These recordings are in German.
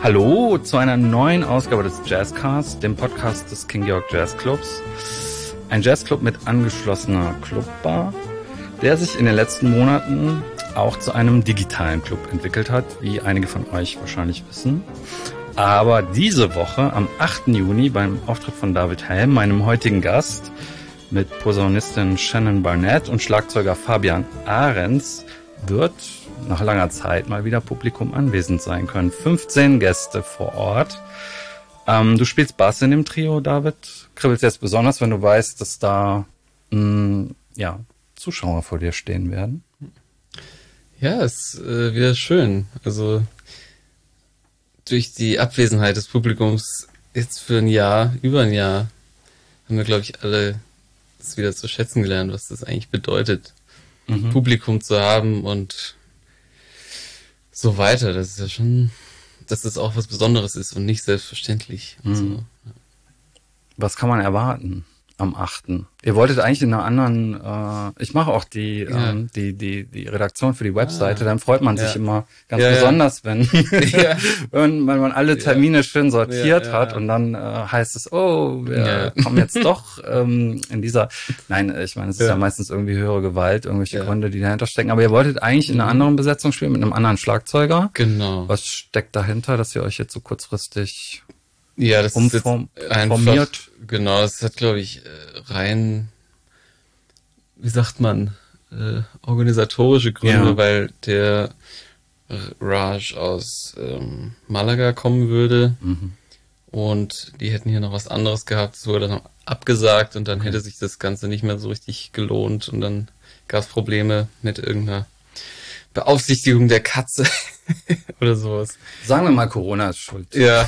Hallo zu einer neuen Ausgabe des Jazzcast, dem Podcast des King George Jazz Clubs. Ein Jazzclub mit angeschlossener Clubbar, der sich in den letzten Monaten auch zu einem digitalen Club entwickelt hat, wie einige von euch wahrscheinlich wissen. Aber diese Woche, am 8. Juni, beim Auftritt von David Helm, meinem heutigen Gast, mit Posaunistin Shannon Barnett und Schlagzeuger Fabian Ahrens, wird nach langer Zeit mal wieder Publikum anwesend sein können. 15 Gäste vor Ort. Du spielst Bass in dem Trio, David. Kribbelst jetzt besonders, wenn du weißt, dass da Zuschauer vor dir stehen werden? Ja, es wäre schön. Also durch die Abwesenheit des Publikums jetzt für über ein Jahr, haben wir, glaube ich, alle das wieder zu schätzen gelernt, was das eigentlich bedeutet, Publikum zu haben und so weiter. Das ist ja schon, dass das auch was Besonderes ist und nicht selbstverständlich. Und so. Was kann man erwarten am 8.? Ihr wolltet eigentlich in einer anderen, ich mache auch die Redaktion für die Webseite, dann freut man sich immer ganz besonders, wenn wenn man alle Termine schön sortiert hat und dann heißt es, wir kommen jetzt doch in dieser, nein, ich meine, es ist ja meistens irgendwie höhere Gewalt, irgendwelche Gründe, die dahinter stecken, aber ihr wolltet eigentlich in einer anderen Besetzung spielen, mit einem anderen Schlagzeuger. Genau. Was steckt dahinter, dass ihr euch jetzt so kurzfristig das ist jetzt informiert? Genau, das hat, glaube ich, rein, wie sagt man, organisatorische Gründe, weil der Raj aus Malaga kommen würde und die hätten hier noch was anderes gehabt, es wurde dann abgesagt und dann hätte sich das Ganze nicht mehr so richtig gelohnt und dann gab es Probleme mit irgendeiner Beaufsichtigung der Katze oder sowas. Sagen wir mal, Corona ist schuld. Ja.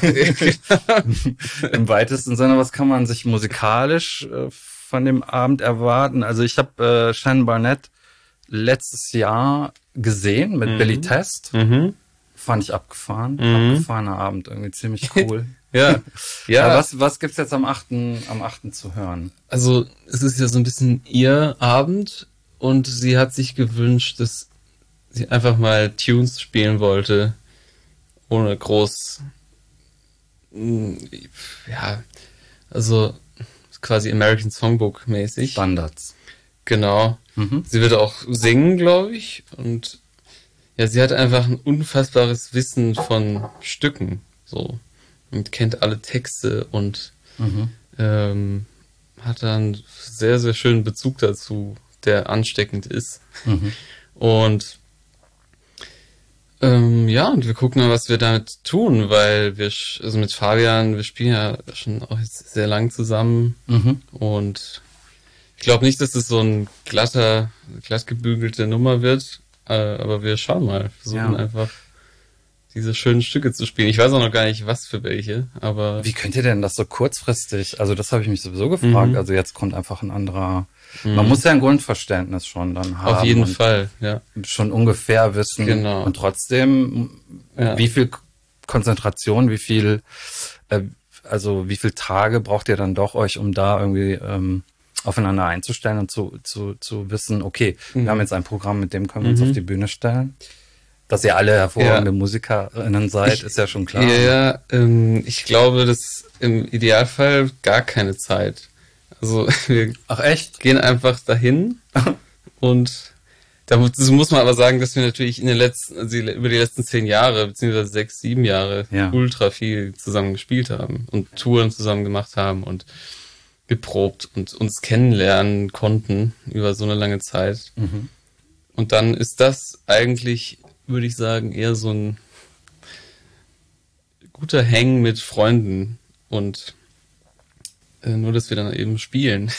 Im weitesten Sinne, was kann man sich musikalisch von dem Abend erwarten? Also ich habe Shannon Barnett letztes Jahr gesehen mit Billy Test. Fand ich abgefahren. Abgefahrener Abend, irgendwie ziemlich cool. Ja. Aber was gibt's jetzt am 8. zu hören? Also es ist ja so ein bisschen ihr Abend und sie hat sich gewünscht, dass sie einfach mal Tunes spielen wollte, ohne groß, also quasi American Songbook mäßig. Standards. Genau. Sie wird auch singen, glaube ich, und ja, sie hat einfach ein unfassbares Wissen von Stücken, so, und kennt alle Texte und hat dann sehr, sehr schönen Bezug dazu, der ansteckend ist. Und und wir gucken mal, was wir damit tun, weil also mit Fabian, wir spielen ja schon auch jetzt sehr lang zusammen und ich glaube nicht, dass es so ein glatt gebügelte Nummer wird, aber wir schauen mal, versuchen einfach diese schönen Stücke zu spielen. Ich weiß auch noch gar nicht, was für welche, aber... Wie könnt ihr denn das so kurzfristig, also das habe ich mich sowieso gefragt, also jetzt kommt einfach ein anderer... Man muss ja ein Grundverständnis schon dann haben. Auf jeden Fall, ja. Schon ungefähr wissen. Genau. Und trotzdem, wie viel Konzentration, wie viel Tage braucht ihr dann doch euch, um da irgendwie aufeinander einzustellen und zu wissen, okay, wir haben jetzt ein Programm, mit dem können wir uns auf die Bühne stellen. Dass ihr alle hervorragende MusikerInnen seid, ist ja schon klar. Ja, ich glaube, dass im Idealfall gar keine Zeit. Also wir gehen einfach dahin und dazu muss man aber sagen, dass wir natürlich über die letzten 10 Jahre, beziehungsweise 6, 7 Jahre ultra viel zusammen gespielt haben und Touren zusammen gemacht haben und geprobt und uns kennenlernen konnten über so eine lange Zeit. Und dann ist das eigentlich, würde ich sagen, eher so ein guter Hang mit Freunden und nur, dass wir dann eben spielen.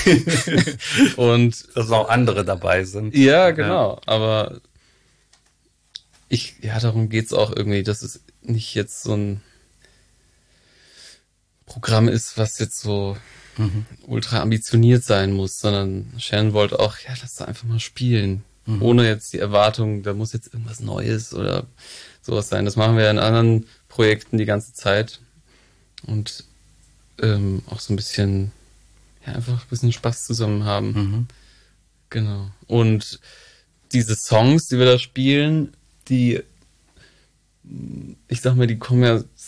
Und dass auch andere dabei sind. Ja, genau. Aber darum geht's auch irgendwie, dass es nicht jetzt so ein Programm ist, was jetzt so ultra ambitioniert sein muss, sondern Shannon wollte auch, lass da einfach mal spielen. Ohne jetzt die Erwartung, da muss jetzt irgendwas Neues oder sowas sein. Das machen wir ja in anderen Projekten die ganze Zeit. Und auch so ein bisschen, einfach ein bisschen Spaß zusammen haben. Genau. Und diese Songs, die wir da spielen, die, ich sag mal, die kommen ja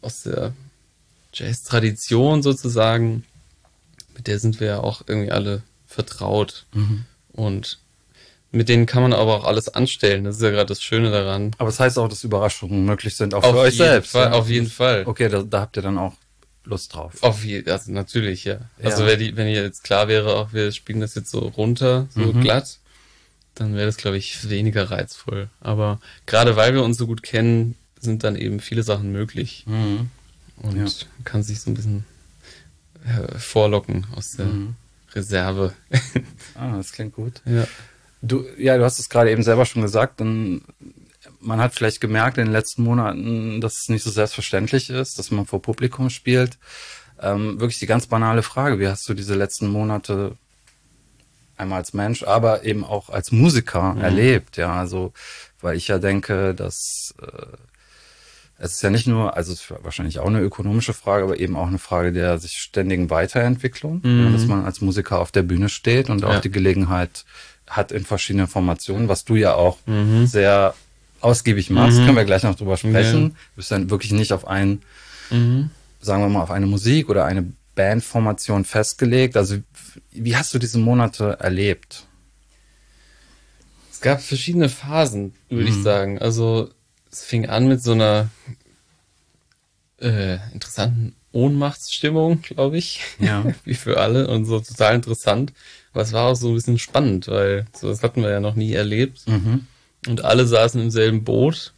aus der Jazz-Tradition sozusagen, mit der sind wir ja auch irgendwie alle vertraut. Und mit denen kann man aber auch alles anstellen. Das ist ja gerade das Schöne daran. Aber das heißt auch, dass Überraschungen möglich sind, auch für euch selbst. Fall, ja? Auf jeden Fall. Okay, da habt ihr dann auch Lust drauf. Also natürlich, ja. Also wenn ihr jetzt klar wäre, auch wir spielen das jetzt so runter, so glatt, dann wäre das, glaube ich, weniger reizvoll. Aber gerade weil wir uns so gut kennen, sind dann eben viele Sachen möglich. Und kann sich so ein bisschen vorlocken aus der Reserve. Das klingt gut. Ja. Du hast es gerade eben selber schon gesagt, man hat vielleicht gemerkt in den letzten Monaten, dass es nicht so selbstverständlich ist, dass man vor Publikum spielt. Wirklich die ganz banale Frage, wie hast du diese letzten Monate einmal als Mensch, aber eben auch als Musiker erlebt? Ja, also, weil ich ja denke, dass es ist ja nicht nur, also es ist wahrscheinlich auch eine ökonomische Frage, aber eben auch eine Frage der sich ständigen Weiterentwicklung, dass man als Musiker auf der Bühne steht und auch die Gelegenheit hat in verschiedenen Formationen, was du ja auch sehr ausgiebig machst, können wir gleich noch drüber sprechen. Du bist dann wirklich nicht auf sagen wir mal, auf eine Musik oder eine Bandformation festgelegt. Also wie hast du diese Monate erlebt? Es gab verschiedene Phasen, würde ich sagen. Also es fing an mit so einer interessanten Ohnmachtsstimmung, glaube ich. Ja. Wie für alle und so total interessant. Aber es war auch so ein bisschen spannend, weil so das hatten wir ja noch nie erlebt. Und alle saßen im selben Boot.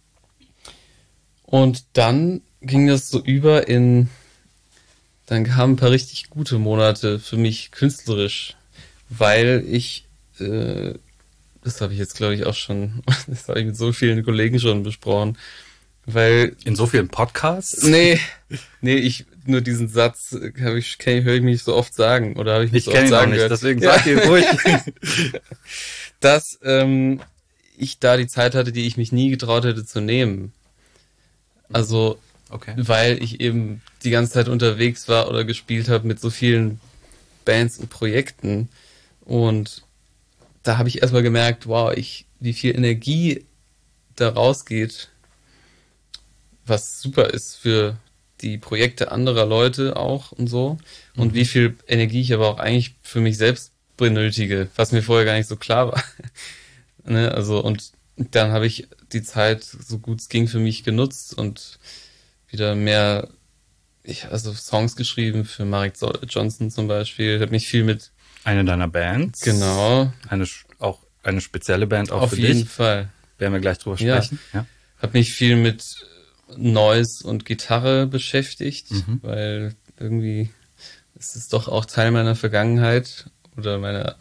Und dann ging das so über dann kamen ein paar richtig gute Monate für mich künstlerisch, weil ich, das habe ich jetzt glaube ich auch schon, das habe ich mit so vielen Kollegen schon besprochen, weil... In so vielen Podcasts? Nee, nur diesen Satz höre ich mich so oft sagen, oder habe ich nicht so oft sagen gehört. Deswegen sag ich ruhig. Dass ich da die Zeit hatte, die ich mich nie getraut hätte zu nehmen. Also, weil ich eben die ganze Zeit unterwegs war oder gespielt habe mit so vielen Bands und Projekten. Und da habe ich erstmal gemerkt, wow, wie viel Energie da rausgeht, was super ist für die Projekte anderer Leute auch und so. Und wie viel Energie ich aber auch eigentlich für mich selbst benötige, was mir vorher gar nicht so klar war. Ne? Also, und dann habe ich die Zeit, so gut es ging, für mich genutzt und wieder mehr, also Songs geschrieben für Marek Johnson zum Beispiel. Ich habe mich viel mit... Eine deiner Bands? Genau. Auch eine spezielle Band auch auf für dich? Auf jeden Fall. Werden wir gleich drüber sprechen. Ja. Habe mich viel mit Noise und Gitarre beschäftigt, weil irgendwie ist es doch auch Teil meiner Vergangenheit oder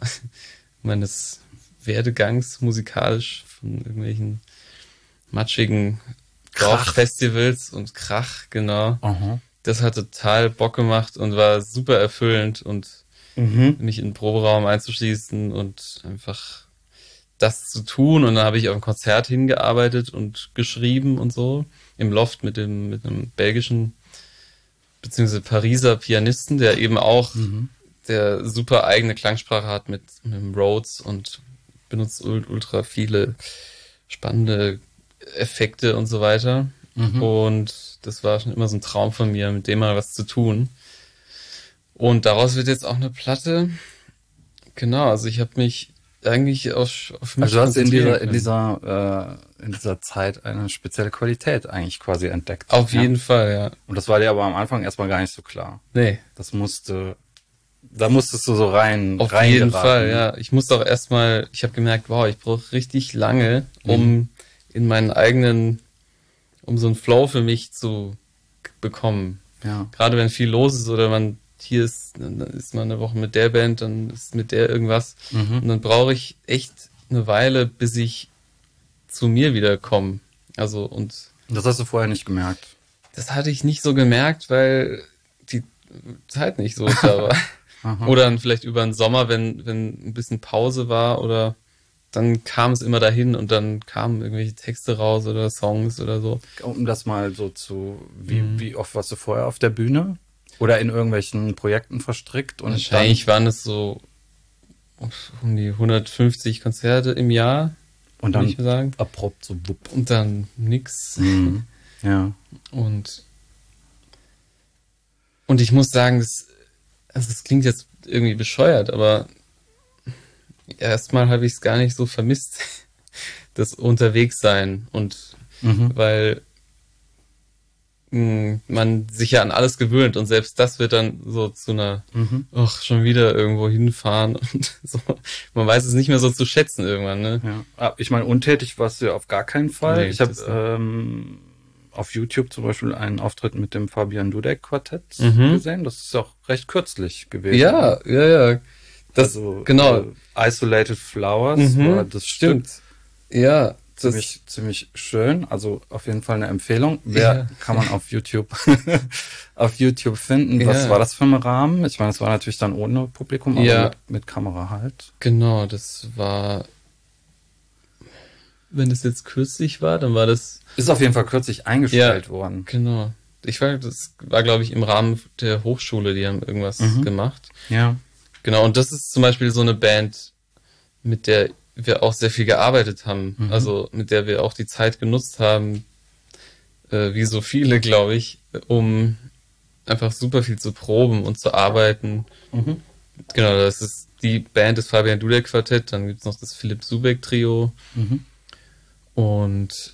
meines Werdegangs musikalisch von irgendwelchen matschigen Dorffestivals und Krach, genau. Das hat total Bock gemacht und war super erfüllend und mich in den Proberaum einzuschließen und einfach das zu tun. Und dann habe ich auf ein Konzert hingearbeitet und geschrieben und so im Loft mit einem belgischen beziehungsweise Pariser Pianisten, der eben auch der super eigene Klangsprache hat mit einem Rhodes und benutzt ultra viele spannende Effekte und so weiter. Und das war schon immer so ein Traum von mir, mit dem mal was zu tun. Und daraus wird jetzt auch eine Platte. Genau, also ich habe mich eigentlich auf mich also du hast in dieser Zeit eine spezielle Qualität eigentlich quasi entdeckt. Auf jeden Fall, ja. Und das war dir aber am Anfang erstmal gar nicht so klar. Nee. Da musstest du so rein Auf jeden Fall, ja. Ich musste auch erstmal, ich habe gemerkt, wow, ich brauche richtig lange, um in meinen eigenen, um so einen Flow für mich zu bekommen. Ja. Gerade wenn viel los ist oder hier ist, dann ist man eine Woche mit der Band, dann ist mit der irgendwas. Und dann brauche ich echt eine Weile, bis ich zu mir wieder komme. Also, und das hast du vorher nicht gemerkt? Das hatte ich nicht so gemerkt, weil die Zeit nicht so da war. Oder dann vielleicht über den Sommer, wenn ein bisschen Pause war oder dann kam es immer dahin und dann kamen irgendwelche Texte raus oder Songs oder so. Um das mal so wie oft warst du vorher auf der Bühne? Oder in irgendwelchen Projekten verstrickt? Und wahrscheinlich waren es so um die 150 Konzerte im Jahr. Und dann ich sagen. abrupt so wupp. Und dann nix. Ja. Und Und ich muss sagen, das klingt jetzt irgendwie bescheuert, aber erstmal habe ich es gar nicht so vermisst, das Unterwegssein. Und weil man sich ja an alles gewöhnt und selbst das wird dann so zu einer, ach, schon wieder irgendwo hinfahren und so. Man weiß es nicht mehr so zu schätzen irgendwann, ne? Ja. Ich meine, untätig warst du ja auf gar keinen Fall. Nee, ich habe auf YouTube zum Beispiel einen Auftritt mit dem Fabian Dudek Quartett gesehen. Das ist auch recht kürzlich gewesen. Ja. Das, also, genau. Isolated Flowers war das stimmt. Stück. Ja. Ziemlich schön. Also auf jeden Fall eine Empfehlung. Kann man auf YouTube auf YouTube finden. Was war das für ein Rahmen? Ich meine, es war natürlich dann ohne Publikum, aber mit Kamera halt. Genau, das war, wenn das jetzt kürzlich war, dann war das... Ist auf jeden Fall kürzlich eingestellt worden. Genau. Das war, glaube ich, im Rahmen der Hochschule, die haben irgendwas gemacht. Ja. Genau, und das ist zum Beispiel so eine Band, mit der wir auch sehr viel gearbeitet haben. Also mit der wir auch die Zeit genutzt haben, wie so viele, glaube ich, um einfach super viel zu proben und zu arbeiten. Genau, das ist die Band des Fabian Dudek Quartett, dann gibt's noch das Philipp Subeck Trio und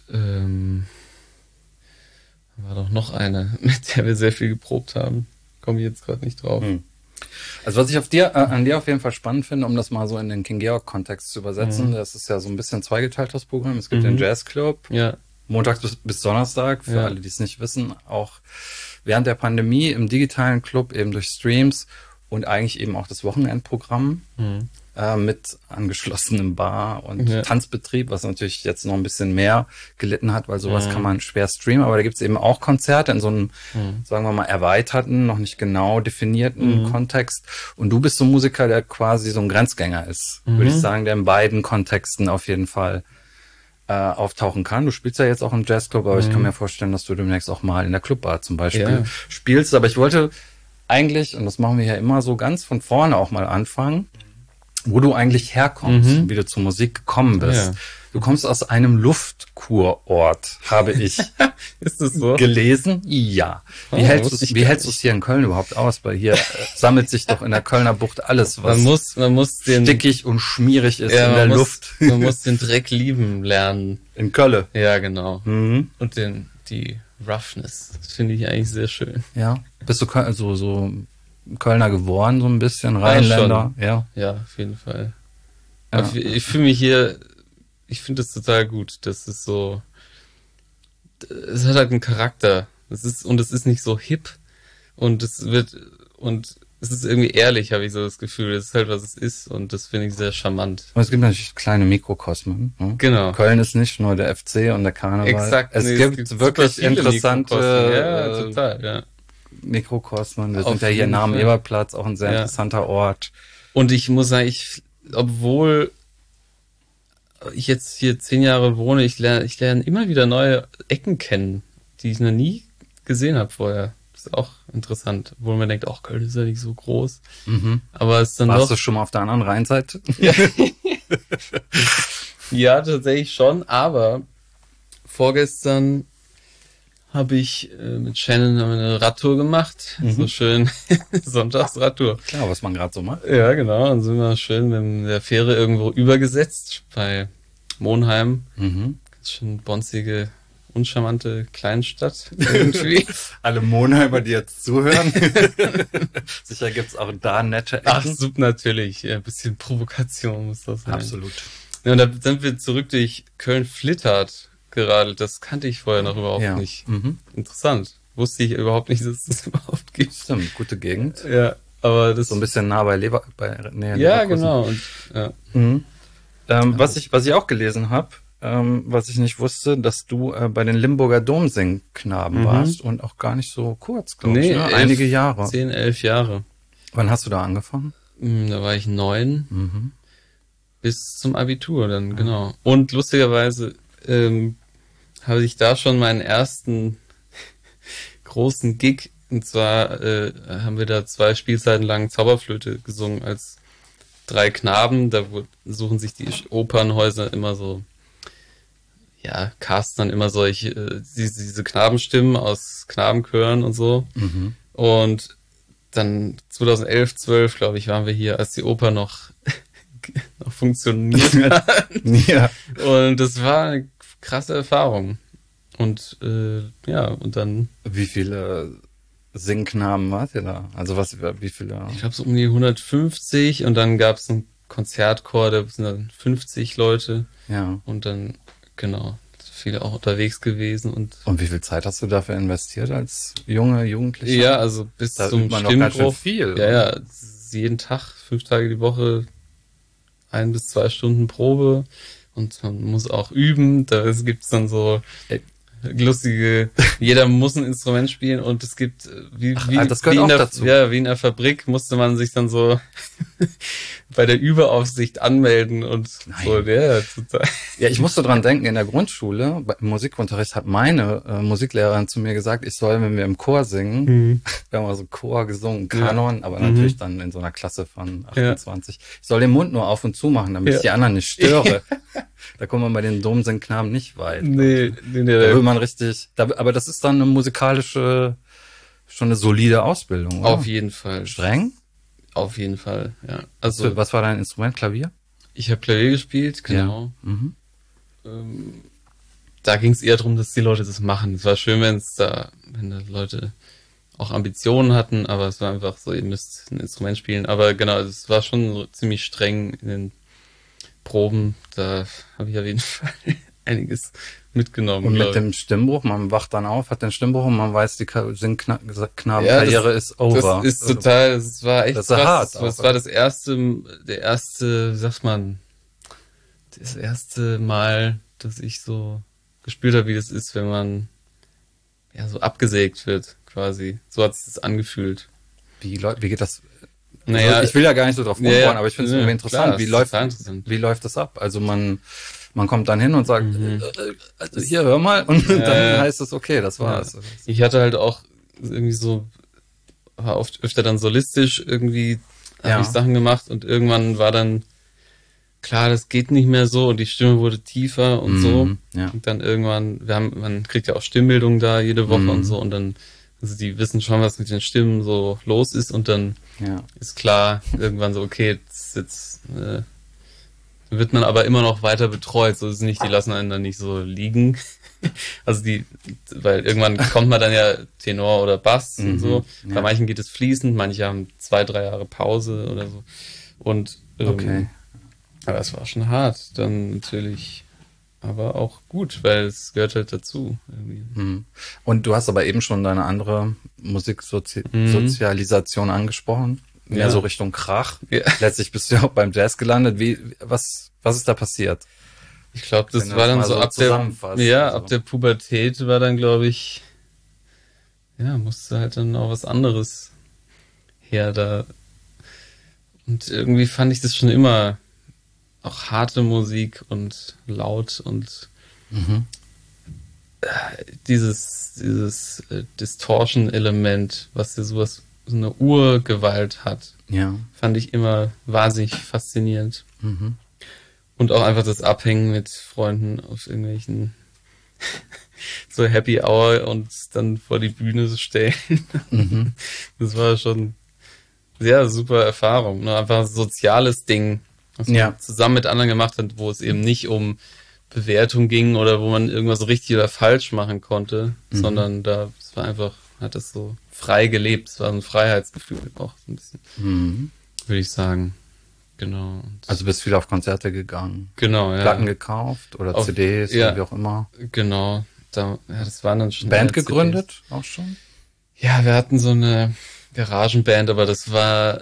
war doch noch eine, mit der wir sehr viel geprobt haben. Komme ich jetzt gerade nicht drauf. Also was ich an dir auf jeden Fall spannend finde, um das mal so in den King Georg Kontext zu übersetzen, das ist ja so ein bisschen zweigeteilt, das Programm. Es gibt den Jazzclub, montags bis Donnerstag, für alle, die es nicht wissen, auch während der Pandemie im digitalen Club, eben durch Streams und eigentlich eben auch das Wochenendprogramm mit angeschlossenem Bar und Tanzbetrieb, was natürlich jetzt noch ein bisschen mehr gelitten hat, weil sowas kann man schwer streamen, aber da gibt's eben auch Konzerte in so einem, sagen wir mal, erweiterten, noch nicht genau definierten Kontext. Und du bist so ein Musiker, der quasi so ein Grenzgänger ist, würde ich sagen, der in beiden Kontexten auf jeden Fall auftauchen kann. Du spielst ja jetzt auch im Jazzclub, aber ich kann mir vorstellen, dass du demnächst auch mal in der Clubbar zum Beispiel spielst. Aber ich wollte eigentlich, und das machen wir ja immer so, ganz von vorne auch mal anfangen, wo du eigentlich herkommst, wie du zur Musik gekommen bist. Du kommst aus einem Luftkurort, habe ich Ist das so? gelesen. Ja. Wie hältst du es hier in Köln überhaupt aus? Weil hier sammelt sich doch in der Kölner Bucht alles, was man muss den, stickig und schmierig ist in der Luft. Man muss den Dreck lieben lernen. In Köln. Ja, genau. Und die Roughness. Das finde ich eigentlich sehr schön. Ja. Bist du so Kölner geworden, so ein bisschen, Rheinländer? Ja, auf jeden Fall. Ja. Ich fühle mich hier, ich finde das total gut. Das ist so, es hat halt einen Charakter. Es ist nicht so hip und es ist irgendwie ehrlich, habe ich so das Gefühl. Es ist halt, was es ist und das finde ich sehr charmant. Und es gibt natürlich kleine Mikrokosmen. Ne? Genau. Köln ist nicht nur der FC und der Karneval. Exakt. Es gibt wirklich interessante total, Mikrokosmen. Wir sind ja hier nah am Eberplatz, auch ein sehr interessanter Ort. Und ich muss sagen, obwohl ich jetzt hier 10 Jahre wohne, ich lerne immer wieder neue Ecken kennen, die ich noch nie gesehen habe vorher. Das ist auch interessant, obwohl man denkt, Köln ist ja nicht so groß. Aber es ist dann Warst du schon mal auf der anderen Rheinseite? Ja, tatsächlich schon, aber vorgestern habe ich mit Shannon eine Radtour gemacht. So schön Sonntagsradtour. Klar, was man gerade so macht. Ja, genau. Dann sind wir schön mit der Fähre irgendwo übergesetzt bei Monheim. Das ist schon bonzige, uncharmante Kleinstadt irgendwie. Alle Monheimer, die jetzt zuhören. Sicher gibt's auch da nette Ecken. Ach, natürlich. Ein bisschen Provokation muss das sein. Absolut. Ja, und da sind wir zurück durch Köln-Flittert geradelt. Das kannte ich vorher noch überhaupt nicht. Interessant. Wusste ich überhaupt nicht, dass es das überhaupt gibt. Stimmt, gute Gegend. Ja, aber das... So ein bisschen nah bei Leverkusen. Ja, genau. Und, was ich auch gelesen habe, was ich nicht wusste, dass du bei den Limburger Domsingknaben warst und auch gar nicht so kurz, glaube ich. Ne? Einige Jahre. 10, 11 Jahre. Wann hast du da angefangen? Da war ich 9. Bis zum Abitur dann, genau. Und lustigerweise habe ich da schon meinen ersten großen Gig, und zwar haben wir da 2 Spielzeiten lang Zauberflöte gesungen als 3 Knaben. Da suchen sich die Opernhäuser immer so, casten dann immer diese Knabenstimmen aus Knabenchören und so. Und dann 2011, 12, glaube ich, waren wir hier, als die Oper noch funktioniert hat. Ja. Und das war eine krasse Erfahrung. Und und dann... Wie viele Singknaben wart ihr da? Also wie viele? Ich glaube so um die 150 und dann gab es einen Konzertchor, da sind dann 50 Leute. Ja. Und dann, genau, viele auch unterwegs gewesen. Und wie viel Zeit hast du dafür investiert als Jugendlicher? Ja, also bis da zum übt man noch ganz schön Stimmbruch. viel. Ja, jeden Tag, 5 Tage die Woche, 1 bis 2 Stunden Probe. Und man muss auch üben. Da gibt's dann so lustige, jeder muss ein Instrument spielen und es gibt, das gehört auch dazu. Ja, wie in der Fabrik musste man sich dann so bei der Überaufsicht anmelden und so, ja, total. Ja, ich musste dran denken, in der Grundschule, im Musikunterricht hat meine Musiklehrerin zu mir gesagt, ich soll, wenn wir im Chor singen, wir haben also Chor gesungen, Kanon, aber natürlich dann in so einer Klasse von 28, ich soll den Mund nur auf und zu machen, damit ich die anderen nicht störe. Da kommt man bei den Domsingknaben nicht weit. Nee. Da will man richtig, aber das ist dann eine musikalische, schon eine solide Ausbildung, oder? Auf jeden Fall. Streng? Auf jeden Fall, ja. Also, was war dein Instrument? Klavier? Ich habe Klavier gespielt, genau. Ja. Mhm. Da ging es eher darum, dass die Leute das machen. Es war schön, wenn da Leute auch Ambitionen hatten, aber es war einfach so, ihr müsst ein Instrument spielen. Aber genau, es war schon so ziemlich streng in den Proben, da habe ich auf jeden Fall einiges mitgenommen. Und mit dem Stimmbruch, man wacht dann auf, hat den Stimmbruch und man weiß, die Singknabenkarriere ist over. Das ist total, das war echt das ist hart. Das war das erste, wie sagt man, das erste Mal, dass ich so gespürt habe, wie das ist, wenn man ja so abgesägt wird, quasi. So hat sich das angefühlt. Wie geht das? Naja, also ich will ja gar nicht so drauf rumbauen, aber ich finde es irgendwie interessant. Klar, wie läuft das ab? Also man kommt dann hin und sagt, also hier, hör mal, und dann heißt es, okay, das war's. Ja. Ich hatte halt auch irgendwie so, war oft öfter dann solistisch irgendwie, habe ich Sachen gemacht und irgendwann war dann klar, das geht nicht mehr so und die Stimme wurde tiefer und so. Ja. Und dann irgendwann, man kriegt ja auch Stimmbildung da jede Woche und so und dann, also die wissen schon, was mit den Stimmen so los ist und dann ist klar, irgendwann so, okay, jetzt wird man aber immer noch weiter betreut, so ist es nicht, die lassen einen dann nicht so liegen. Also weil irgendwann kommt man dann ja Tenor oder Bass und so. Bei manchen geht es fließend, manche haben 2-3 Jahre Pause oder so. Und okay. Aber es war schon hart, dann natürlich, aber auch gut, weil es gehört halt dazu. Irgendwie. Und du hast aber eben schon deine andere Musiksozialisation angesprochen. Mehr so Richtung Krach. Ja. Letztlich bist du ja auch beim Jazz gelandet. Was ist da passiert? Ich glaube, das war dann so ab der Pubertät war dann, glaube ich, musste halt dann auch was anderes her da. Und irgendwie fand ich das schon immer auch harte Musik und laut und dieses Distortion-Element, was ja so eine Urgewalt hat, fand ich immer wahnsinnig faszinierend. Und auch einfach das Abhängen mit Freunden auf irgendwelchen so Happy Hour und dann vor die Bühne stellen. Das war schon sehr super Erfahrung. Ne? Einfach ein soziales Ding, was man zusammen mit anderen gemacht hat, wo es eben nicht um Bewertung ging oder wo man irgendwas richtig oder falsch machen konnte, sondern es war einfach, hat das so frei gelebt. Es war ein Freiheitsgefühl auch so ein bisschen, würde ich sagen. Genau. Also bist viel auf Konzerte gegangen. Genau, ja. Platten gekauft oder CDs oder wie auch immer. Genau. Das waren dann schon Band gegründet CDs. Auch schon? Ja, wir hatten so eine Garagenband, aber das war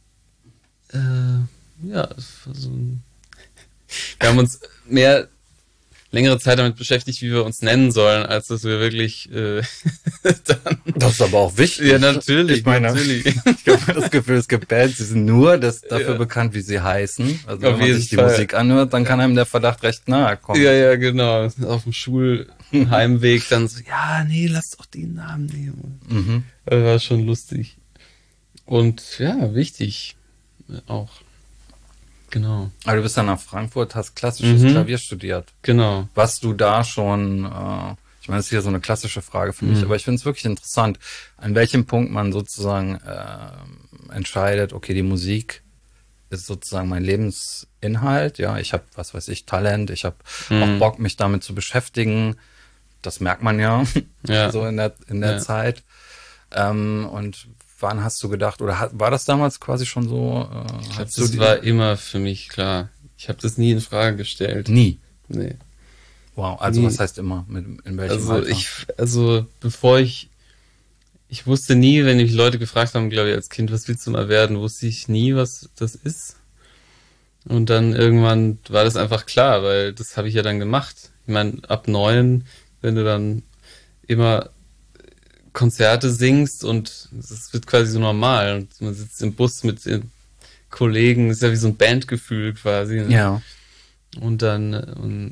das war so wir haben uns längere Zeit damit beschäftigt, wie wir uns nennen sollen, als dass wir wirklich dann... Das ist aber auch wichtig. Ja, natürlich. Ich meine, ich habe das Gefühl, es gibt Bands, die sind nur dafür bekannt, wie sie heißen. Also wenn man sich die Musik anhört, dann kann einem der Verdacht recht nahe kommen. Ja, genau. Auf dem Schulheimweg dann so, nee, lass doch den Namen nehmen. Das war schon lustig. Und wichtig auch. Genau. Aber du bist dann nach Frankfurt, hast klassisches Klavier studiert. Genau. Was du da schon, Ich meine, das ist ja so eine klassische Frage für mich, aber ich finde es wirklich interessant, an welchem Punkt man sozusagen entscheidet, okay, die Musik ist sozusagen mein Lebensinhalt. Ja, ich habe, was weiß ich, Talent, ich habe auch Bock, mich damit zu beschäftigen. Das merkt man ja, so in der Zeit. Und wann hast du gedacht, oder war das damals quasi schon so? Ich glaube, das war immer für mich klar. Ich habe das nie in Frage gestellt. Nie? Nee. Wow, also was heißt immer? In welchem Alter? Bevor ich wusste nie, wenn mich Leute gefragt haben, glaube ich, als Kind, was willst du mal werden, wusste ich nie, was das ist. Und dann irgendwann war das einfach klar, weil das habe ich ja dann gemacht. Ich meine, ab 9, wenn du dann immer Konzerte singst und es wird quasi so normal und man sitzt im Bus mit den Kollegen, ist ja wie so ein Bandgefühl quasi. Ne? Ja. Und dann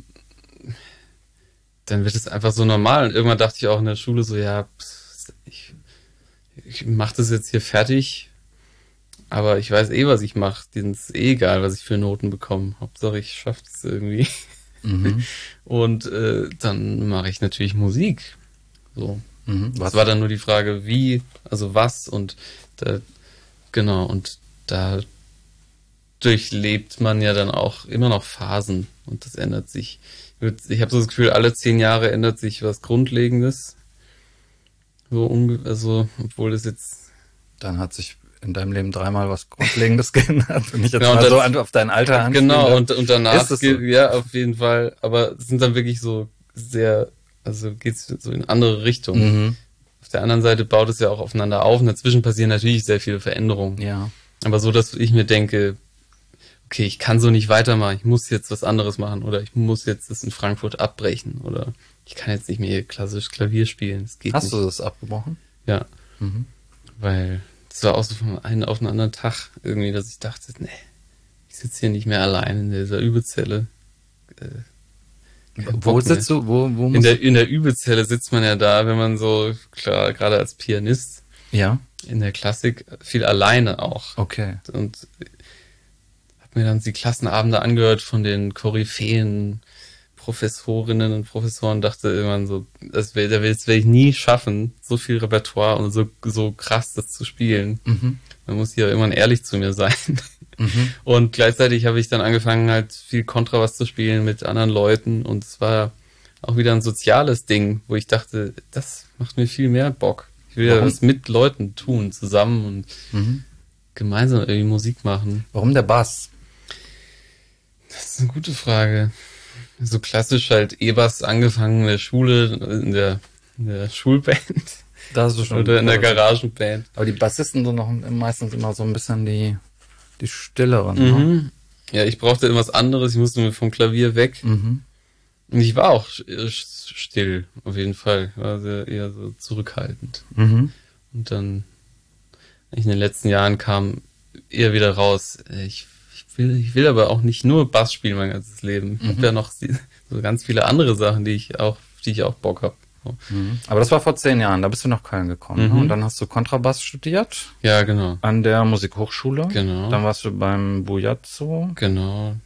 wird es einfach so normal. Und irgendwann dachte ich auch in der Schule so, ja, ich mache das jetzt hier fertig, aber ich weiß was ich mache. Denen ist egal, was ich für Noten bekomme. Hauptsache ich schaffe es irgendwie. Und dann mache ich natürlich Musik. So. Was war dann nur die Frage, wie, also was und da durchlebt man ja dann auch immer noch Phasen und das ändert sich. Ich habe so das Gefühl, alle 10 Jahre ändert sich was Grundlegendes. Also, obwohl es jetzt... Dann hat sich in deinem Leben 3-mal was Grundlegendes geändert. Wenn ich jetzt mal so auf dein Alter anspiele. Genau, und danach ja, auf jeden Fall. Aber es sind dann wirklich so sehr, also geht's so in andere Richtungen. Auf der anderen Seite baut es ja auch aufeinander auf und dazwischen passieren natürlich sehr viele Veränderungen. Ja. Aber so, dass ich mir denke, okay, ich kann so nicht weitermachen, ich muss jetzt was anderes machen oder ich muss jetzt das in Frankfurt abbrechen oder ich kann jetzt nicht mehr klassisch Klavier spielen. Das geht Hast nicht. du das abgebrochen? Ja. Weil das war auch so von einem auf den anderen Tag irgendwie, dass ich dachte, nee, ich sitze hier nicht mehr allein in dieser Übezelle. Wo sitzt du? Wo in der Übezelle sitzt man ja da, wenn man so, klar, gerade als Pianist. Ja. In der Klassik viel alleine auch. Okay. Und hab mir dann die Klassenabende angehört von den Koryphäen Professorinnen und Professoren, dachte irgendwann so, das werde ich nie schaffen, so viel Repertoire und so krass das zu spielen. Man muss hier immer ehrlich zu mir sein. Und gleichzeitig habe ich dann angefangen, halt viel Kontrabass zu spielen mit anderen Leuten und es war auch wieder ein soziales Ding, wo ich dachte, das macht mir viel mehr Bock. Ich will ja was mit Leuten tun, zusammen und gemeinsam irgendwie Musik machen. Warum der Bass? Das ist eine gute Frage. So klassisch halt E-Bass angefangen in der Schule, in der Schulband. Da hast du schon. Oder in der Garagenband. Aber die Bassisten sind noch meistens immer so ein bisschen die stilleren. Ne? Ja, ich brauchte irgendwas anderes, ich musste mir vom Klavier weg. Und ich war auch still, auf jeden Fall. Ich war eher so zurückhaltend. Und dann, in den letzten Jahren kam eher wieder raus, ich will aber auch nicht nur Bass spielen mein ganzes Leben. Ich habe ja noch so ganz viele andere Sachen, die ich auch Bock habe. So. Aber das war vor 10 Jahren, da bist du nach Köln gekommen. Ne? Und dann hast du Kontrabass studiert. Ja, genau. An der Musikhochschule. Genau. Dann warst du beim Bujazzo. Genau.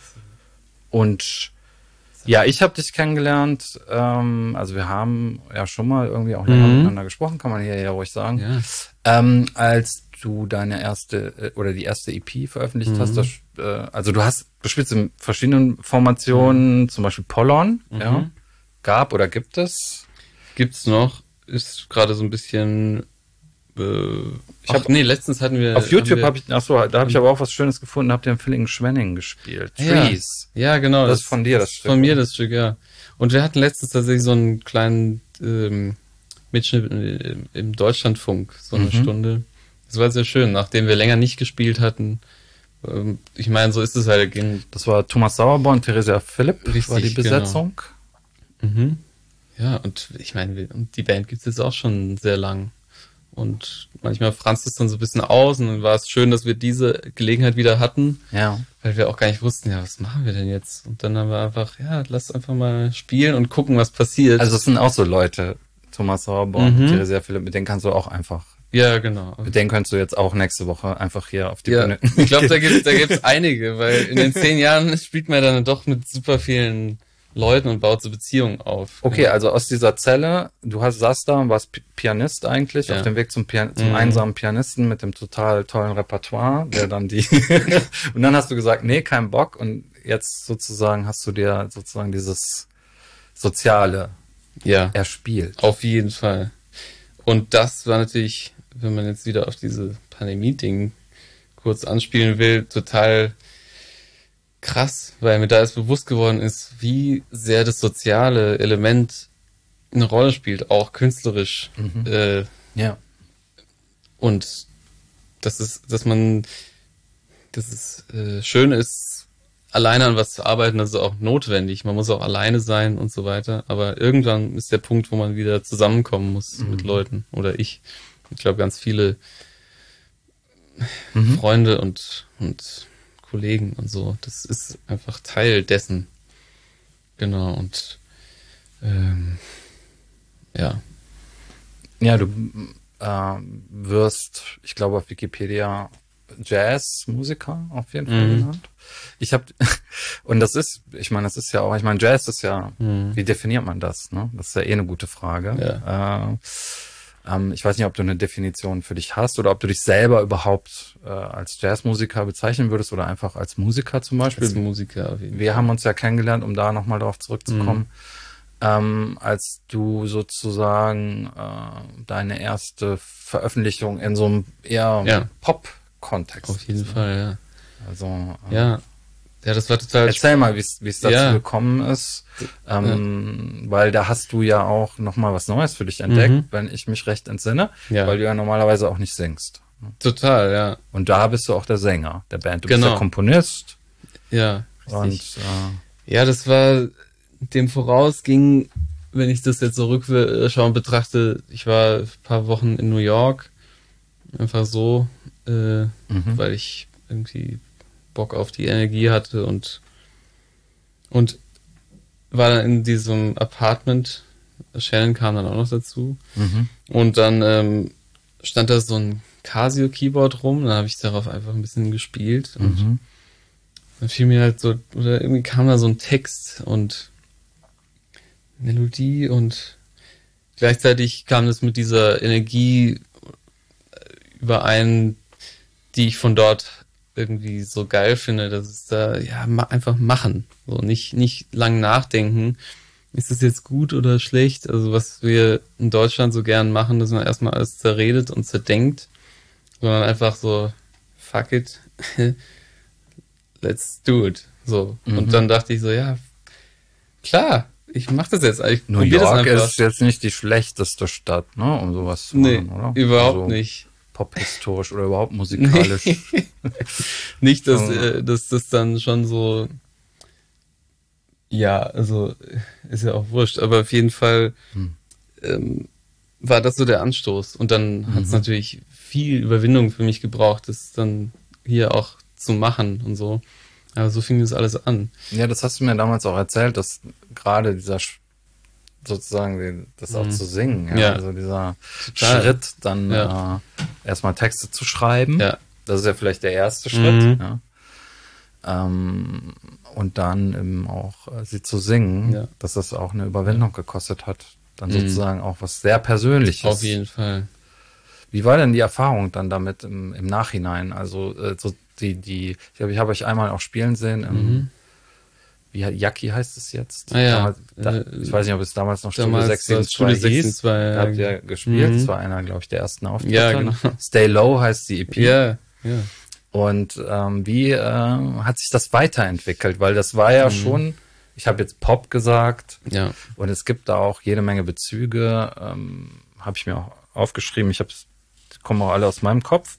Und ja, ich habe dich kennengelernt. Also wir haben ja schon mal irgendwie auch länger miteinander gesprochen, kann man hier ja ruhig sagen. Ja. Als du deine erste oder die erste EP veröffentlicht hast, also du spielst in verschiedenen Formationen, zum Beispiel Pollon, ja, gab oder gibt es? Gibt's noch, ist gerade so ein bisschen letztens hatten wir... Auf YouTube habe ich aber auch was Schönes gefunden, habt ihr in Villingen-Schwenningen gespielt. Trees. Ja, genau. Das ist von dir das Stück. Von mir das Stück, ja. Und wir hatten letztens tatsächlich so einen kleinen Mitschnitt im Deutschlandfunk, so eine Stunde. Das war sehr schön, nachdem wir länger nicht gespielt hatten. Ich meine, so ist es halt. Das war Thomas Sauerborn und Theresia Philipp, richtig, war die Besetzung. Genau. Ja, und ich meine, die Band gibt es jetzt auch schon sehr lang. Und manchmal franzt es dann so ein bisschen aus und dann war es schön, dass wir diese Gelegenheit wieder hatten. Ja. Weil wir auch gar nicht wussten, ja, was machen wir denn jetzt? Und dann haben wir einfach, ja, lass einfach mal spielen und gucken, was passiert. Also es sind auch so Leute, Thomas Sauerborn und Theresia Philipp, mit denen kannst du auch einfach... Ja, genau. Mit denen könntest du jetzt auch nächste Woche einfach hier auf die Bühne. Ich glaube, da gibt's einige, weil in den 10 Jahren spielt man dann doch mit super vielen Leuten und baut so Beziehungen auf. Okay, also aus dieser Zelle, saßt da und warst Pianist eigentlich, auf dem Weg zum einsamen Pianisten mit dem total tollen Repertoire, der dann und dann hast du gesagt, nee, kein Bock, und jetzt sozusagen hast du dir sozusagen dieses Soziale erspielt. Auf jeden Fall. Und das war natürlich, wenn man jetzt wieder auf diese Pandemie-Ding kurz anspielen will, total krass, weil mir da erst bewusst geworden ist, wie sehr das soziale Element eine Rolle spielt, auch künstlerisch. Und dass es schön ist, alleine an was zu arbeiten, das ist auch notwendig. Man muss auch alleine sein und so weiter. Aber irgendwann ist der Punkt, wo man wieder zusammenkommen muss mit Leuten. Oder ich glaube, ganz viele Freunde und Kollegen und so. Das ist einfach Teil dessen. Genau, und ja. Ja, du wirst, ich glaube, auf Wikipedia Jazzmusiker auf jeden Fall genannt. Und das ist ja auch, Jazz ist ja, wie definiert man das, ne? Das ist ja eine gute Frage. Ja. Ich weiß nicht, ob du eine Definition für dich hast oder ob du dich selber überhaupt als Jazzmusiker bezeichnen würdest oder einfach als Musiker zum Beispiel. Als Musiker. Wir haben uns ja kennengelernt, um da nochmal drauf zurückzukommen, als du sozusagen deine erste Veröffentlichung in so einem eher Pop-Kontext. Auf jeden Fall, ja. Also ja, das war total. Erzähl mal, wie es dazu gekommen ist, weil da hast du ja auch nochmal was Neues für dich entdeckt, wenn ich mich recht entsinne, weil du ja normalerweise auch nicht singst. Total, ja. Und da bist du auch der Sänger der Band. Du bist der Komponist. Ja. Und ja, das war dem vorausging, wenn ich das jetzt so rückschauend betrachte, ich war ein paar Wochen in New York, einfach so, weil ich irgendwie Bock auf die Energie hatte und war dann in diesem Apartment. Shannon kam dann auch noch dazu. Und dann stand da so ein Casio-Keyboard rum, dann habe ich darauf einfach ein bisschen gespielt und dann fiel mir halt so, oder irgendwie kam da so ein Text und Melodie und gleichzeitig kam das mit dieser Energie überein, die ich von dort irgendwie so geil finde, dass es da, einfach machen. So, nicht lang nachdenken. Ist das jetzt gut oder schlecht? Also, was wir in Deutschland so gern machen, dass man erstmal alles zerredet und zerdenkt, sondern einfach so, fuck it, let's do it. So. Und dann dachte ich so, ja, klar, ich mach das jetzt. Ich New York ist jetzt nicht die schlechteste Stadt, ne, um sowas zu machen, oder? Überhaupt nicht. Pophistorisch oder überhaupt musikalisch. Nicht, dass das dann schon so, ja, also ist ja auch wurscht, aber auf jeden Fall war das so der Anstoß. Und dann hat es natürlich viel Überwindung für mich gebraucht, das dann hier auch zu machen und so. Aber so fing das alles an. Ja, das hast du mir damals auch erzählt, dass gerade dieser sozusagen das auch zu singen, also dieser Schritt, dann erstmal Texte zu schreiben, das ist ja vielleicht der erste Schritt, und dann eben auch sie zu singen, dass das auch eine Überwindung gekostet hat, dann sozusagen auch was sehr Persönliches. Auf jeden Fall. Wie war denn die Erfahrung dann damit im Nachhinein? Also so ich glaube, ich habe euch einmal auch spielen sehen, wie Yaki heißt es jetzt? Ja. Ich weiß nicht, ob es damals noch Studio 672 hieß. Da habt ihr gespielt. Das war einer, glaube ich, der ersten Auftritte. Ja, genau. Stay Low heißt die EP. Ja. Und wie hat sich das weiterentwickelt? Weil das war ja schon, ich habe jetzt Pop gesagt. Ja. Und es gibt da auch jede Menge Bezüge. Habe ich mir auch aufgeschrieben. Kommen auch alle aus meinem Kopf.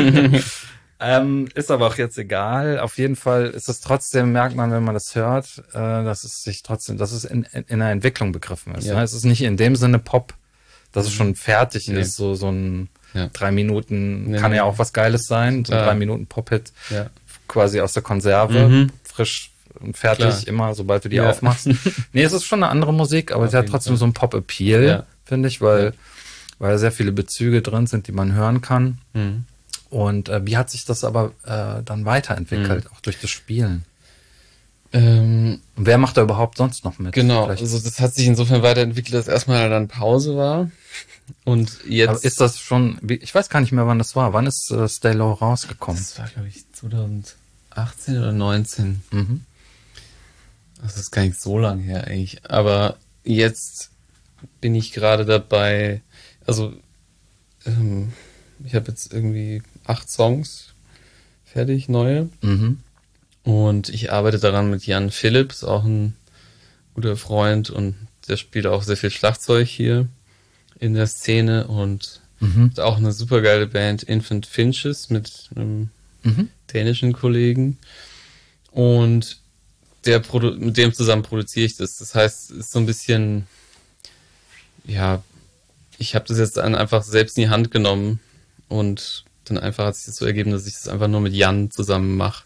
Ist aber auch jetzt egal. Auf jeden Fall ist es trotzdem, merkt man, wenn man das hört, dass es in einer Entwicklung begriffen ist. Ne? Es ist nicht in dem Sinne Pop, dass es schon fertig ist, so ein 3 Minuten, kann ja auch was Geiles sein, so ein 3 Minuten Pop-Hit, quasi aus der Konserve, frisch und fertig, immer, sobald du die aufmachst. Nee, es ist schon eine andere Musik, aber es hat trotzdem so einen Pop-Appeal, finde ich, weil sehr viele Bezüge drin sind, die man hören kann. Und wie hat sich das aber dann weiterentwickelt, auch durch das Spielen? Wer macht da überhaupt sonst noch mit? Genau, Vielleicht. also das hat sich insofern weiterentwickelt, dass erstmal dann Pause war. Und jetzt... Aber ist das schon, ich weiß gar nicht mehr, wann das war. Wann ist Stay Low rausgekommen? Das war, glaube ich, 2018 oder 19. Mhm. Das ist gar nicht so lang her eigentlich. Aber jetzt bin ich gerade dabei, also ich habe jetzt irgendwie 8 Songs fertig, neue. Mhm. Und ich arbeite daran mit Jan Philipps, auch ein guter Freund, und der spielt auch sehr viel Schlagzeug hier in der Szene und hat auch eine super geile Band, Infant Finches, mit einem dänischen Kollegen. Und mit dem zusammen produziere ich das. Das heißt, es ist so ein bisschen, ja, ich habe das jetzt dann einfach selbst in die Hand genommen und dann einfach hat sich das so ergeben, dass ich das einfach nur mit Jan zusammen mache.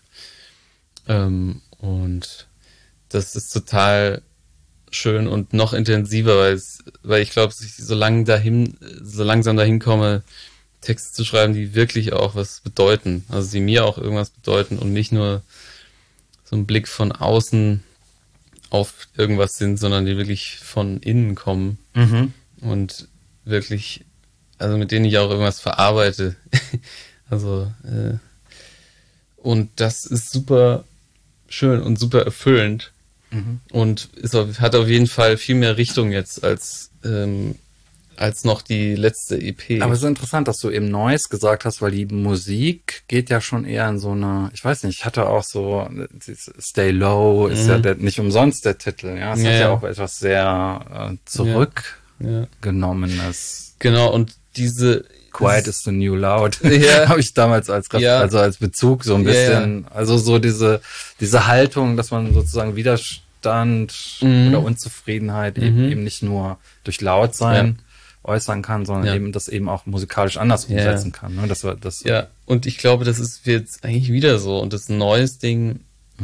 Und das ist total schön und noch intensiver, weil ich glaube, dass ich so langsam dahin komme, Texte zu schreiben, die wirklich auch was bedeuten. Also die mir auch irgendwas bedeuten und nicht nur so ein Blick von außen auf irgendwas sind, sondern die wirklich von innen kommen. Und wirklich, also mit denen ich auch irgendwas verarbeite. Also, und das ist super schön und super erfüllend. Und hat auf jeden Fall viel mehr Richtung jetzt als noch die letzte EP. Aber es ist interessant, dass du eben Neues gesagt hast, weil die Musik geht ja schon eher in so eine, ich weiß nicht, ich hatte auch so, Stay Low ist ja nicht umsonst der Titel, ja. Es hat ja auch etwas sehr zurückgenommenes. Genau, und diese Quiet is the new loud. Ja. Habe ich damals als Bezug so ein bisschen, also so diese Haltung, dass man sozusagen Widerstand oder Unzufriedenheit eben nicht nur durch Lautsein äußern kann, sondern eben das eben auch musikalisch anders umsetzen kann. Ne? Das ja, und ich glaube, das ist jetzt eigentlich wieder so. Und das neues Ding,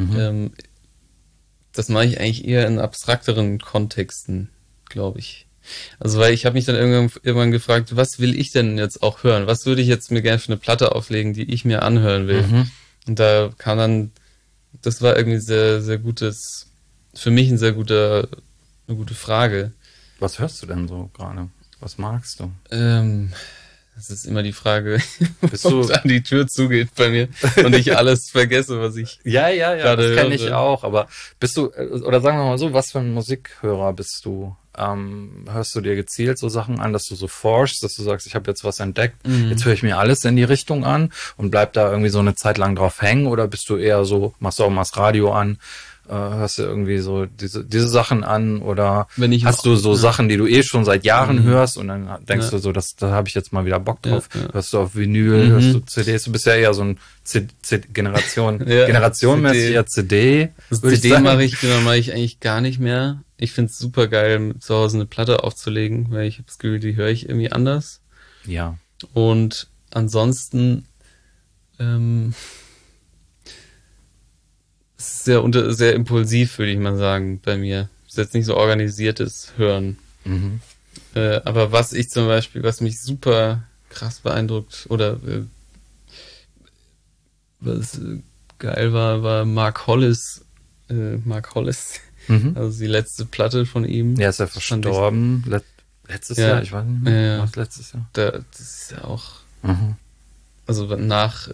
das mache ich eigentlich eher in abstrakteren Kontexten, glaube ich. Also weil ich habe mich dann irgendwann gefragt, was will ich denn jetzt auch hören? Was würde ich jetzt mir gerne für eine Platte auflegen, die ich mir anhören will? Und da kam dann, das war irgendwie sehr, sehr gutes, für mich eine gute Frage. Was hörst du denn so gerade? Was magst du? Das ist immer die Frage, ob es an die Tür zugeht bei mir und ich alles vergesse, was ich ja, das kenne ich auch. Aber bist du, oder sagen wir mal so, was für ein Musikhörer bist du? Hörst du dir gezielt so Sachen an, dass du so forschst, dass du sagst, ich habe jetzt was entdeckt, jetzt höre ich mir alles in die Richtung an und bleib da irgendwie so eine Zeit lang drauf hängen? Oder bist du eher so, machst du auch mal das Radio an, hörst du irgendwie so diese Sachen an oder hast du so Sachen, die du eh schon seit Jahren hörst und dann denkst du so, da habe ich jetzt mal wieder Bock drauf. Hörst du auf Vinyl, hörst du CDs, du bist ja eher so ein generationmäßig eher CD. CD mache ich eigentlich gar nicht mehr. Ich find's super geil, zu Hause eine Platte aufzulegen, weil ich habe das Gefühl, die höre ich irgendwie anders. Ja. Und ansonsten ist sehr impulsiv, würde ich mal sagen, bei mir. Ist jetzt nicht so organisiertes Hören. Aber was mich super krass beeindruckt oder was geil war Mark Hollis. Also die letzte Platte von ihm. Ja, ist ja verstorben. Letztes Jahr, ich weiß nicht mehr. Was letztes Jahr? Das ist ja auch. Also nach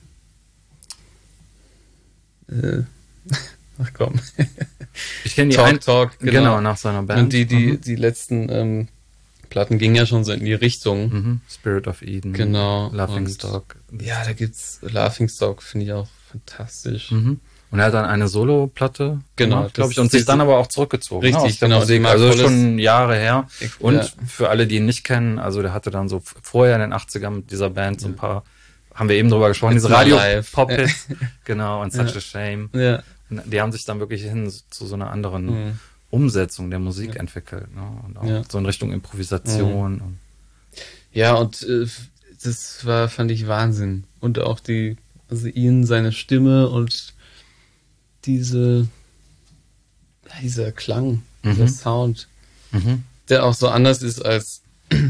ach komm. Ich kenne die Talk, genau, nach seiner Band. Und die letzten Platten gingen ja schon so in die Richtung. Spirit of Eden. Genau. Laughingstock. Ja, da gibt's Laughingstock, finde ich auch fantastisch. Und er hat dann eine Solo-Platte gemacht, glaube ich, und sich dann aber auch zurückgezogen. Richtig, genau. Also schon Jahre her. Und für alle, die ihn nicht kennen, also der hatte dann so vorher in den 80ern mit dieser Band so ein paar, haben wir eben drüber gesprochen, diese Radio-Pop-Hits. Genau, und Such a Shame. Ja. Und die haben sich dann wirklich hin zu so einer anderen Umsetzung der Musik entwickelt. Ne? Und auch so in Richtung Improvisation. Ja, und das fand ich Wahnsinn. Und auch seine Stimme und dieser Klang, dieser Sound, der auch so anders ist als,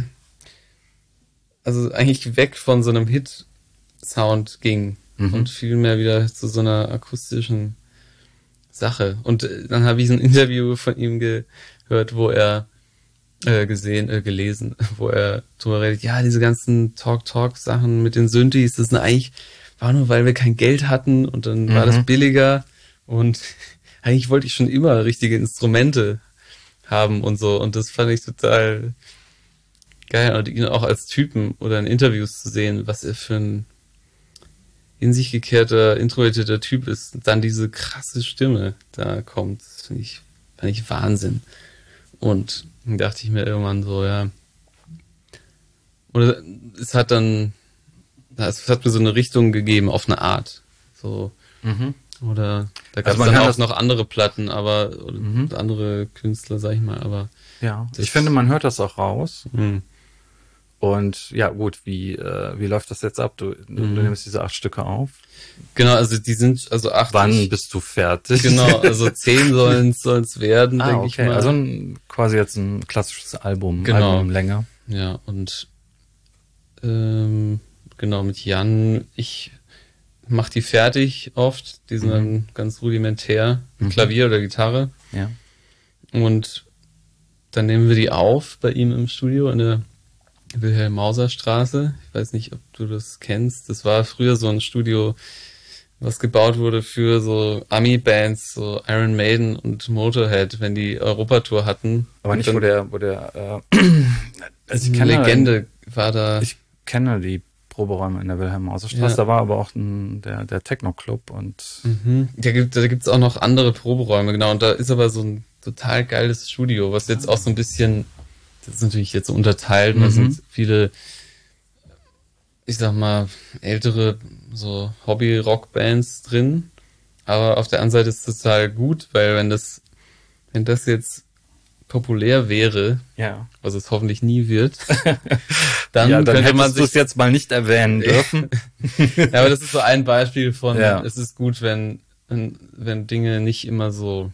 also eigentlich weg von so einem Hit-Sound ging und viel mehr wieder zu so einer akustischen Sache. Und dann habe ich ein Interview von ihm gehört, wo er gelesen, wo er drüber redet, ja, diese ganzen Talk-Sachen mit den Synthes, das war nur, weil wir kein Geld hatten und dann war das billiger und eigentlich wollte ich schon immer richtige Instrumente haben und so und das fand ich total geil und ihn auch als Typen oder in Interviews zu sehen, was er für ein in sich gekehrter, introvertierter Typ ist und dann diese krasse Stimme da kommt, das fand ich Wahnsinn. Und dann dachte ich mir irgendwann so, ja. Oder es hat mir so eine Richtung gegeben, auf eine Art. So. Oder da gab es dann auch noch andere Platten, aber andere Künstler, sag ich mal, aber. Ja, ich finde, man hört das auch raus. Und ja, gut, wie läuft das jetzt ab? Du nimmst diese 8 Stücke auf. Genau, also die sind 8. Wann bist du fertig? Genau, also 10 sollen's werden, denke ich mal. Also quasi jetzt ein klassisches Album, genau. Albumlänge. Ja, und genau, mit Jan, ich mache die fertig oft, die sind dann ganz rudimentär, mit Klavier oder Gitarre. Ja. Und dann nehmen wir die auf bei ihm im Studio in der Wilhelm-Mauser-Straße. Ich weiß nicht, ob du das kennst. Das war früher so ein Studio, was gebaut wurde für so Ami-Bands, so Iron Maiden und Motorhead, wenn die Europatour hatten. Aber nicht, wo der also eine Legende war da. Ich kenne die Proberäume in der Wilhelm-Mauser-Straße, da war aber auch der Techno-Club und da gibt's auch noch andere Proberäume, genau, und da ist aber so ein total geiles Studio, was jetzt auch so ein bisschen, das ist natürlich jetzt so unterteilt, da sind viele, ich sag mal, ältere so Hobby-Rock-Bands drin, aber auf der anderen Seite ist es total gut, weil wenn das jetzt populär wäre, was es hoffentlich nie wird, dann könnte man sich es jetzt mal nicht erwähnen dürfen. Ja, aber das ist so ein Beispiel von, es ist gut, wenn Dinge nicht immer so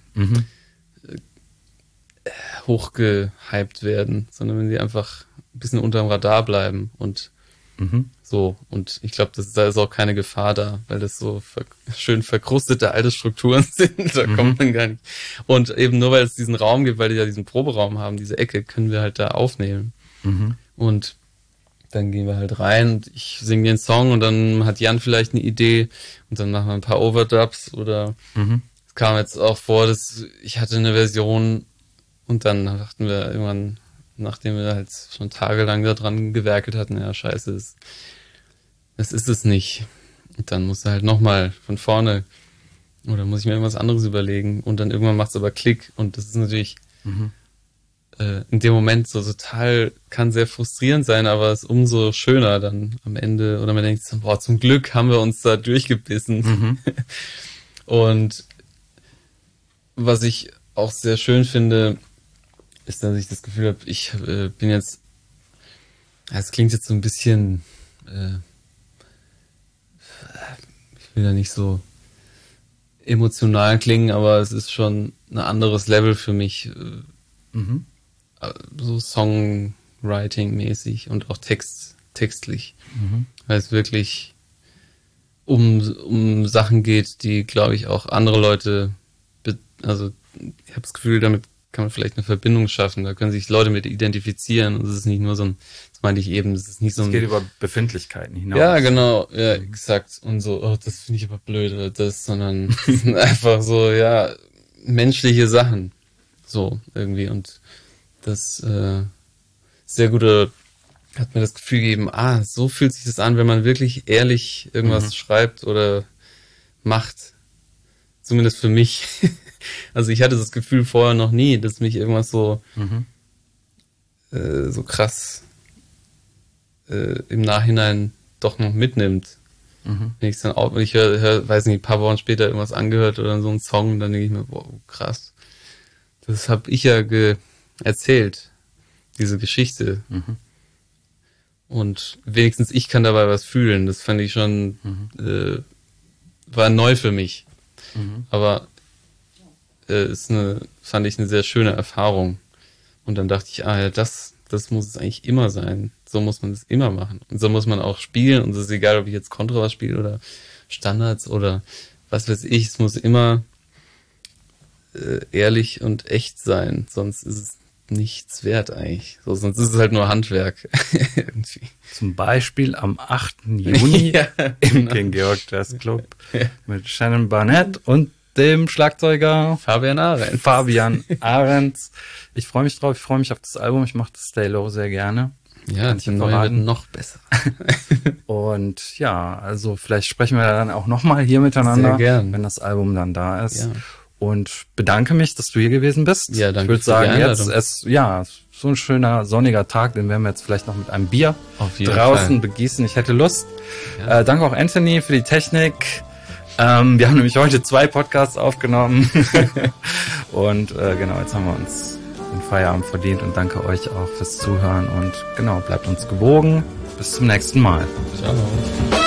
hochgehypt werden, sondern wenn sie einfach ein bisschen unterm Radar bleiben und so. Und ich glaube, da ist auch keine Gefahr da, weil das so schön verkrustete alte Strukturen sind. Da kommt man gar nicht. Und eben nur, weil es diesen Raum gibt, weil die ja diesen Proberaum haben, diese Ecke, können wir halt da aufnehmen. Und dann gehen wir halt rein und ich singe den Song und dann hat Jan vielleicht eine Idee und dann machen wir ein paar Overdubs oder es kam jetzt auch vor, dass ich hatte eine Version und dann dachten wir irgendwann, nachdem wir halt schon tagelang da dran gewerkelt hatten, ja scheiße, das ist es nicht. Und dann musst du halt nochmal von vorne oder muss ich mir irgendwas anderes überlegen und dann irgendwann macht es aber Klick und das ist natürlich in dem Moment so total, kann sehr frustrierend sein, aber es ist umso schöner dann am Ende oder man denkt so, boah, zum Glück haben wir uns da durchgebissen. Und was ich auch sehr schön finde, ist, dass ich das Gefühl habe, ich bin jetzt, es klingt jetzt so ein bisschen, ich will da nicht so emotional klingen, aber es ist schon ein anderes Level für mich, so Songwriting-mäßig und auch textlich, weil es wirklich um Sachen geht, die, glaube ich, auch andere Leute, also ich habe das Gefühl, damit kann man vielleicht eine Verbindung schaffen, da können sich Leute mit identifizieren und es ist nicht nur so ein, das meinte ich eben, es ist nicht so ein... Es geht über Befindlichkeiten hinaus. Ja, genau, ja, exakt. Und so, oh, das finde ich aber blöd oder das, sondern es sind einfach so, ja, menschliche Sachen. So, irgendwie. Und das sehr gute, hat mir das Gefühl gegeben, so fühlt sich das an, wenn man wirklich ehrlich irgendwas schreibt oder macht. Zumindest für mich. Also ich hatte das Gefühl vorher noch nie, dass mich irgendwas so so krass im Nachhinein doch noch mitnimmt. Wenn ich es dann auch, ich hör, weiß nicht, ein paar Wochen später irgendwas angehört oder so einen Song, dann denke ich mir, wow, krass. Das habe ich ja erzählt, diese Geschichte. Und wenigstens ich kann dabei was fühlen. Das fand ich schon, war neu für mich. Aber fand ich eine sehr schöne Erfahrung. Und dann dachte ich, ja, das muss es eigentlich immer sein. So muss man es immer machen. Und so muss man auch spielen. Und es ist egal, ob ich jetzt Kontrabass spiele oder Standards oder was weiß ich. Es muss immer ehrlich und echt sein, sonst ist es nichts wert eigentlich. So, sonst ist es halt nur Handwerk. Irgendwie. Zum Beispiel am 8. Juni im King Georg Jazz Club mit Shannon Barnett und dem Schlagzeuger Fabian Arendt. Ich freue mich drauf, ich freue mich auf das Album. Ich mache das Stay Low sehr gerne. Ja, die neue wird noch besser. Und ja, also vielleicht sprechen wir dann auch nochmal hier miteinander, sehr gern, wenn das Album dann da ist. Ja. Und bedanke mich, dass du hier gewesen bist. Ja, danke. Ich würde sagen, jetzt ist so ein schöner sonniger Tag, den werden wir jetzt vielleicht noch mit einem Bier draußen begießen. Ich hätte Lust. Ja. Danke auch Anthony für die Technik. Wir haben nämlich heute 2 Podcasts aufgenommen. Und genau, jetzt haben wir uns den Feierabend verdient und danke euch auch fürs Zuhören und genau, bleibt uns gewogen. Bis zum nächsten Mal. Ciao.